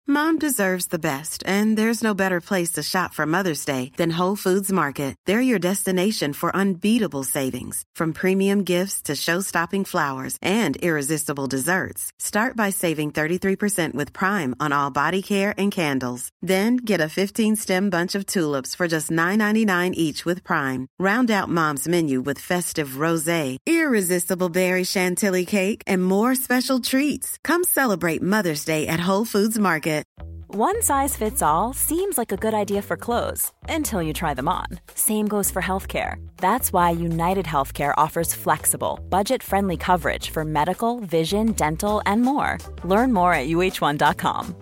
Mom deserves the best, and there's no better place to shop for Mother's Day than Whole Foods Market. They're your destination for unbeatable savings, from premium gifts to show-stopping flowers and irresistible desserts. Start by saving 33% with Prime on all body care and candles. Then get a 15-stem bunch of tulips for just $9.99 each with Prime. Round out Mom's menu with festive rosé, irresistible berry chantilly cake, and more special treats. Come celebrate Mother's Day at Whole Foods Market. One size fits all seems like a good idea for clothes until you try them on. Same goes for healthcare. That's why United Healthcare offers flexible, budget-friendly coverage for medical, vision, dental, and more. Learn more at uh1.com.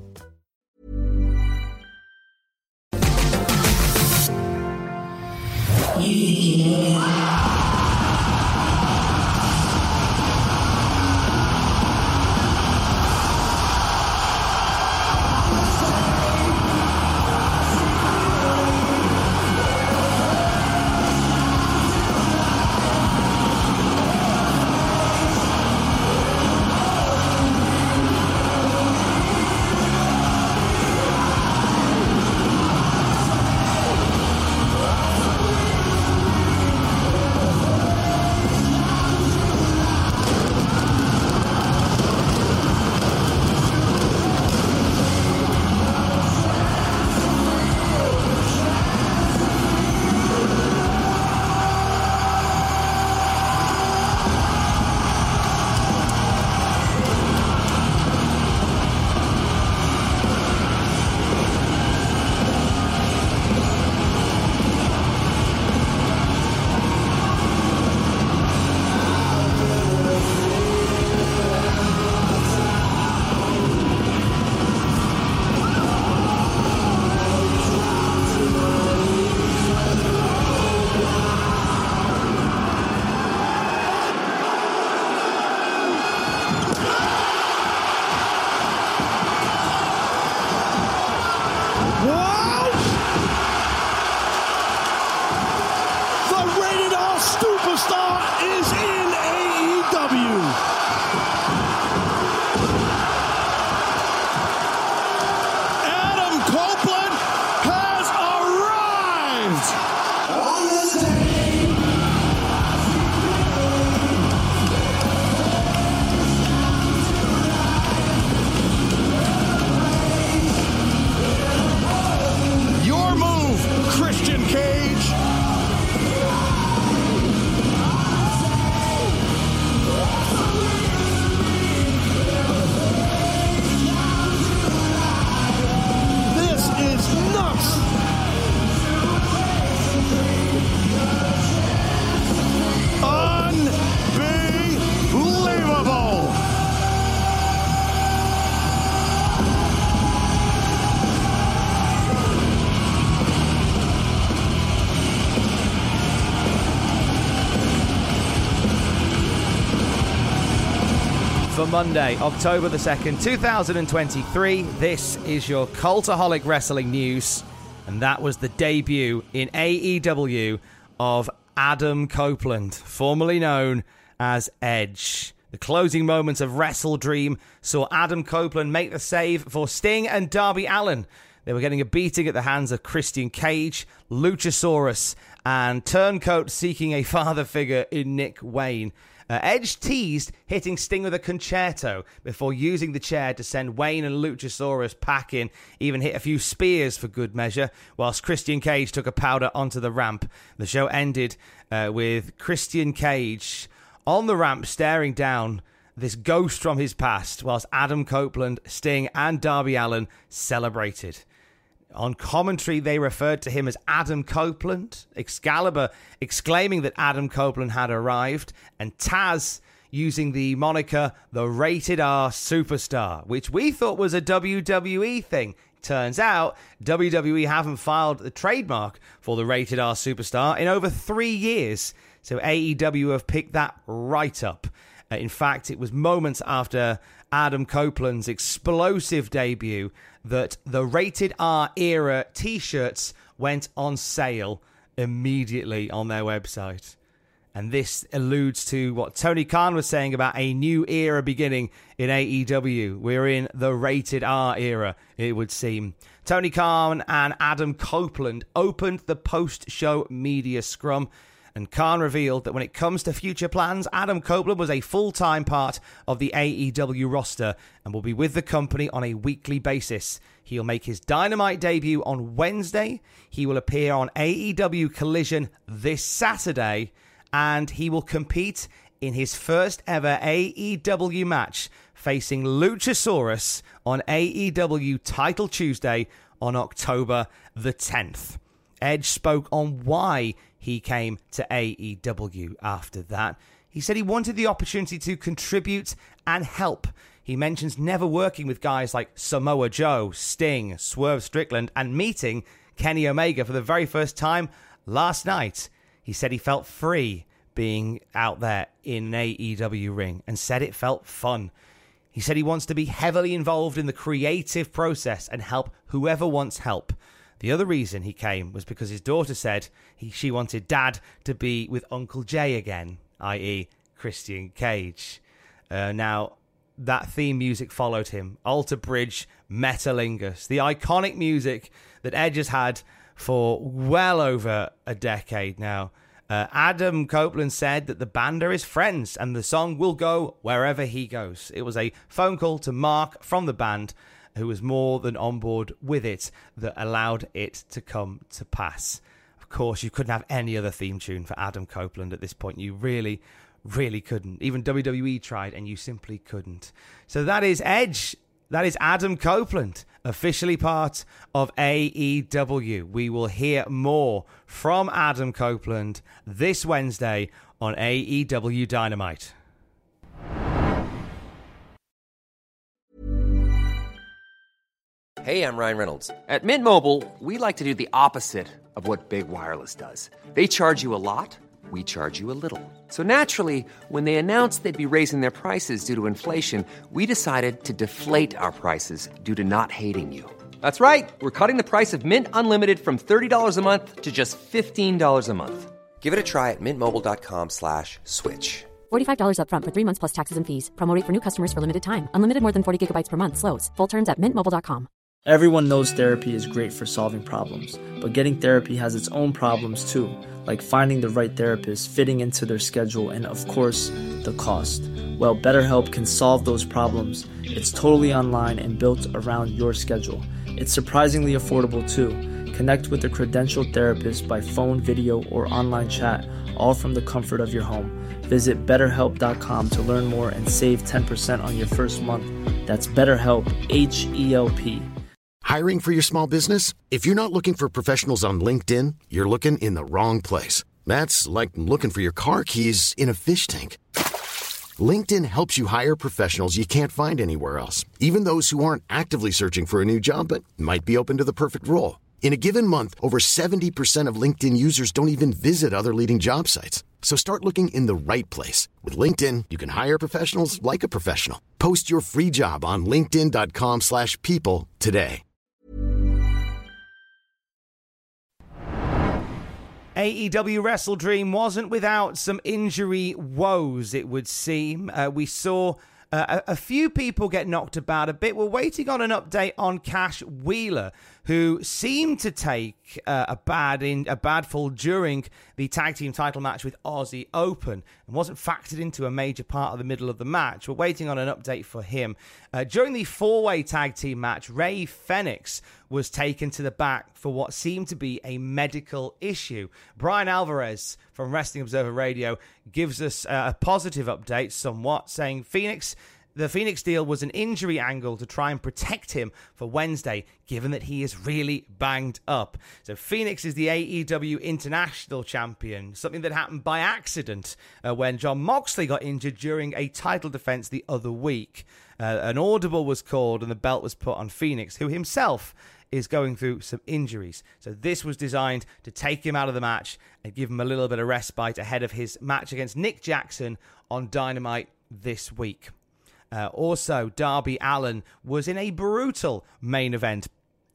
For Monday, October the 2nd, 2023, this is your Cultaholic Wrestling News, and that was the debut in AEW of Adam Copeland, formerly known as Edge. The closing moments of Wrestle Dream saw Adam Copeland make the save for Sting and Darby Allin. They were getting a beating at the hands of Christian Cage, Luchasaurus, and Turncoat seeking a father figure in Nick Wayne. Edge teased hitting Sting with a concerto before using the chair to send Wayne and Luchasaurus packing, even hit a few spears for good measure, whilst Christian Cage took a powder onto the ramp. The show ended with Christian Cage on the ramp staring down this ghost from his past, whilst Adam Copeland, Sting and Darby Allin celebrated. On commentary, they referred to him as Adam Copeland, Excalibur exclaiming that Adam Copeland had arrived, and Taz using the moniker the Rated R Superstar, which we thought was a WWE thing. Turns out, WWE haven't filed the trademark for the Rated R Superstar in over 3 years, so AEW have picked that right up. In fact, it was moments after Adam Copeland's explosive debut that the Rated R era t-shirts went on sale immediately on their website. And this alludes to what Tony Khan was saying about a new era beginning in AEW. We're in the rated R era, it would seem. Tony Khan and Adam Copeland opened the post-show media scrum, and Khan revealed that when it comes to future plans, Adam Copeland was a full-time part of the AEW roster and will be with the company on a weekly basis. He'll make his Dynamite debut on Wednesday. He will appear on AEW Collision this Saturday, and he will compete in his first ever AEW match facing Luchasaurus on AEW Title Tuesday on October the 10th. Edge spoke on why he came to AEW after that. He said he wanted the opportunity to contribute and help. He mentions never working with guys like Samoa Joe, Sting, Swerve Strickland, and meeting Kenny Omega for the very first time last night. He said he felt free being out there in an AEW ring and said it felt fun. He said he wants to be heavily involved in the creative process and help whoever wants help. The other reason he came was because his daughter said she wanted Dad to be with Uncle Jay again, i.e. Christian Cage. Now, that theme music followed him. Alter Bridge, Metalingus, the iconic music that Edge has had for well over a decade now. Adam Copeland said that the band are his friends and the song will go wherever he goes. It was a phone call to Mark from the band, who was more than on board with it, that allowed it to come to pass. Of course, you couldn't have any other theme tune for Adam Copeland at this point. You really, really couldn't. Even WWE tried, and you simply couldn't. So that is Edge. That is Adam Copeland, officially part of AEW. We will hear more from Adam Copeland this Wednesday on AEW Dynamite. Hey, I'm Ryan Reynolds. At Mint Mobile, we like to do the opposite of what Big Wireless does. They charge you a lot, we charge you a little. So naturally, when they announced they'd be raising their prices due to inflation, we decided to deflate our prices due to not hating you. That's right. We're cutting the price of Mint Unlimited from $30 a month to just $15 a month. Give it a try at mintmobile.com/switch. $45 up front for 3 months plus taxes and fees. Promo rate for new customers for limited time. Unlimited more than 40 gigabytes per month slows. Full terms at mintmobile.com. Everyone knows therapy is great for solving problems, but getting therapy has its own problems too, like finding the right therapist, fitting into their schedule, and of course, the cost. Well, BetterHelp can solve those problems. It's totally online and built around your schedule. It's surprisingly affordable too. Connect with a credentialed therapist by phone, video, or online chat, all from the comfort of your home. Visit BetterHelp.com to learn more and save 10% on your first month. That's BetterHelp, H-E-L-P. Hiring for your small business? If you're not looking for professionals on LinkedIn, you're looking in the wrong place. That's like looking for your car keys in a fish tank. LinkedIn helps you hire professionals you can't find anywhere else, even those who aren't actively searching for a new job but might be open to the perfect role. In a given month, over 70% of LinkedIn users don't even visit other leading job sites. So start looking in the right place. With LinkedIn, you can hire professionals like a professional. Post your free job on linkedin.com/people today. AEW Wrestle Dream wasn't without some injury woes, it would seem. We saw a few people get knocked about a bit. We're waiting on an update on Cash Wheeler, who seemed to take a bad fall during the tag team title match with Aussie Open and wasn't factored into a major part of the middle of the match. We're waiting on an update for him. During the four-way tag team match, Rey Fenix was taken to the back for what seemed to be a medical issue. Brian Alvarez from Wrestling Observer Radio gives us a positive update somewhat, saying the Phoenix deal was an injury angle to try and protect him for Wednesday, given that he is really banged up. So Phoenix is the AEW International Champion, something that happened by accident when Jon Moxley got injured during a title defense the other week. An audible was called and the belt was put on Phoenix, who himself is going through some injuries. So this was designed to take him out of the match and give him a little bit of respite ahead of his match against Nick Jackson on Dynamite this week. Also, Darby Allin was in a brutal main event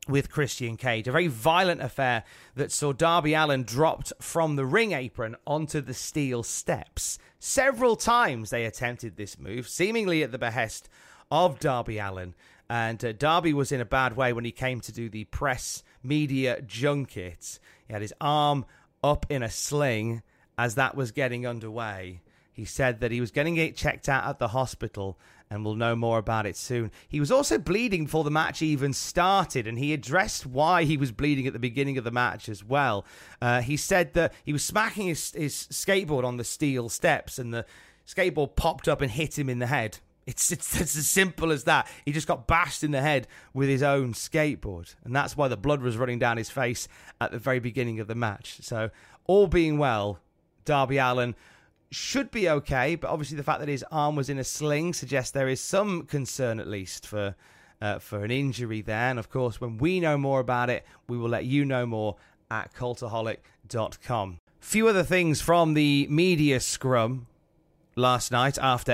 with Christian Cage. A very violent affair that saw Darby Allin dropped from the ring apron onto the steel steps. Several times they attempted this move, seemingly at the behest of Darby Allin. And Darby was in a bad way when he came to do the press media junket. He had his arm up in a sling as that was getting underway. He said that he was getting it checked out at the hospital and we'll know more about it soon. He was also bleeding before the match even started, and he addressed why he was bleeding at the beginning of the match as well. He said that he was smacking his skateboard on the steel steps and the skateboard popped up and hit him in the head. It's as simple as that. He just got bashed in the head with his own skateboard, and that's why the blood was running down his face at the very beginning of the match. So, all being well, Darby Allin should be okay, but obviously the fact that his arm was in a sling suggests there is some concern, at least, for an injury there. And, of course, when we know more about it, we will let you know more at Cultaholic.com. Few other things from the media scrum last night after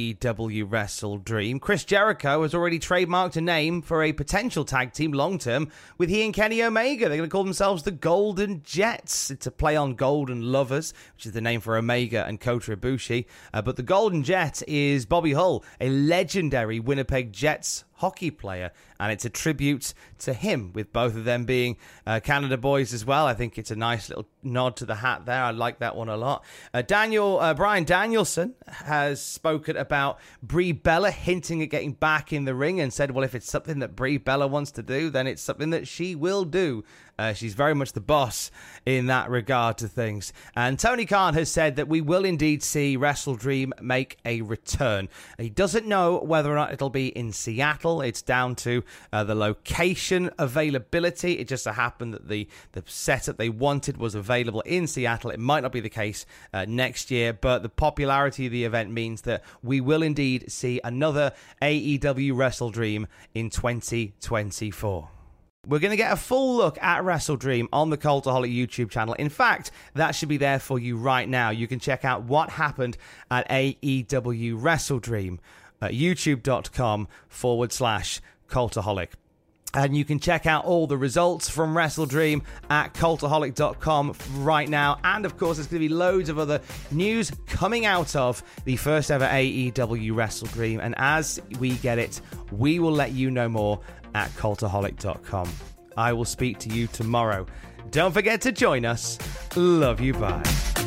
AEW Wrestle Dream. Chris Jericho has already trademarked a name for a potential tag team long-term with he and Kenny Omega. They're going to call themselves the Golden Jets. It's a play on Golden Lovers, which is the name for Omega and Kota Ibushi. But the Golden Jet is Bobby Hull, a legendary Winnipeg Jets hockey player, and it's a tribute to him, with both of them being Canada boys as well. I think it's a nice little nod to the hat there. I like that one a lot. Bryan Danielson has spoken about Brie Bella hinting at getting back in the ring and said, well, if it's something that Brie Bella wants to do, then it's something that she will do. She's very much the boss in that regard to things. And Tony Khan has said that we will indeed see Wrestle Dream make a return. He doesn't know whether or not it'll be in Seattle. It's down to the location availability. It just so happened that the setup they wanted was available in Seattle. It might not be the case next year, but the popularity of the event means that we will indeed see another AEW Wrestle Dream in 2024. We're going to get a full look at Wrestle Dream on the Cultaholic YouTube channel. In fact, that should be there for you right now. You can check out what happened at AEW Wrestle Dream at youtube.com/Cultaholic. And you can check out all the results from Wrestle Dream at Cultaholic.com right now. And, of course, there's going to be loads of other news coming out of the first ever AEW Wrestle Dream. And as we get it, we will let you know more at Cultaholic.com. I will speak to you tomorrow. Don't forget to join us. Love you, bye.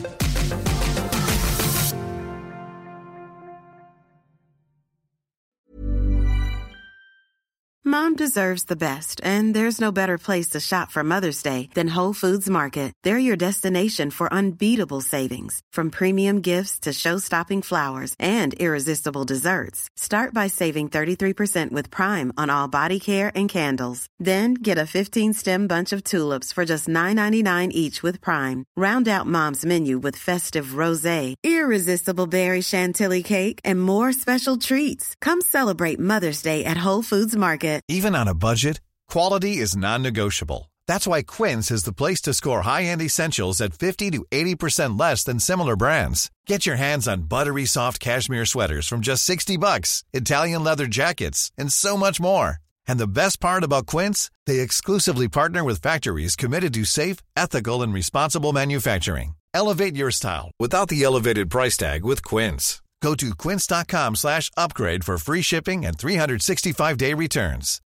Mom deserves the best, and there's no better place to shop for Mother's Day than Whole Foods Market. They're your destination for unbeatable savings, from premium gifts to show-stopping flowers and irresistible desserts. Start by saving 33% with Prime on all body care and candles. Then get a 15-stem bunch of tulips for just $9.99 each with Prime. Round out Mom's menu with festive rosé, irresistible berry chantilly cake, and more special treats. Come celebrate Mother's Day at Whole Foods Market. Even on a budget, quality is non-negotiable. That's why Quince is the place to score high-end essentials at 50 to 80% less than similar brands. Get your hands on buttery soft cashmere sweaters from just $60, Italian leather jackets, and so much more. And the best part about Quince, they exclusively partner with factories committed to safe, ethical, and responsible manufacturing. Elevate your style without the elevated price tag with Quince. Go to quince.com/upgrade for free shipping and 365-day returns.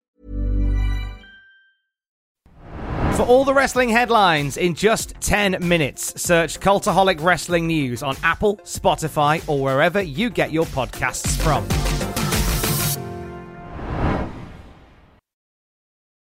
For all the wrestling headlines in just 10 minutes, search Cultaholic Wrestling News on Apple, Spotify, or wherever you get your podcasts from.